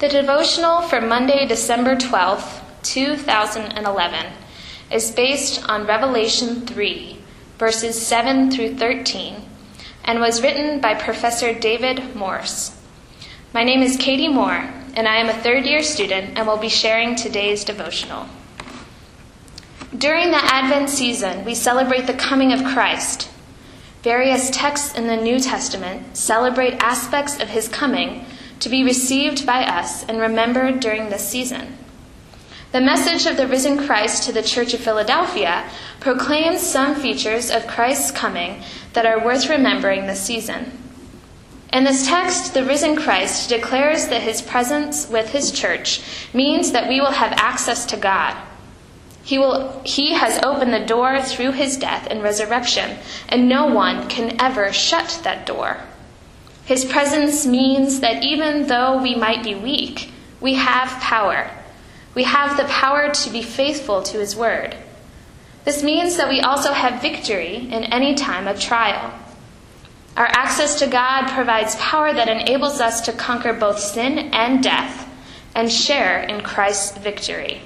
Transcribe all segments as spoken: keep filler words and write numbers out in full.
The devotional for Monday, December twelfth, two thousand eleven is based on Revelation three, verses seven through thirteen, and was written by Professor David Morse. My name is Katie Moore, and I am a third-year student and will be sharing today's devotional. During the Advent season, we celebrate the coming of Christ. Various texts in the New Testament celebrate aspects of his coming to be received by us and remembered during this season. The message of the risen Christ to the Church of Philadelphia proclaims some features of Christ's coming that are worth remembering this season. In this text, the risen Christ declares that his presence with his church means that we will have access to God. He will, he has opened the door through his death and resurrection, and no one can ever shut that door. His presence means that even though we might be weak, we have power. We have the power to be faithful to his word. This means that we also have victory in any time of trial. Our access to God provides power that enables us to conquer both sin and death and share in Christ's victory.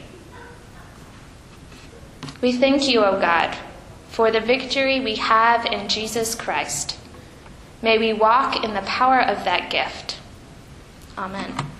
We thank you, O God, for the victory we have in Jesus Christ. May we walk in the power of that gift. Amen.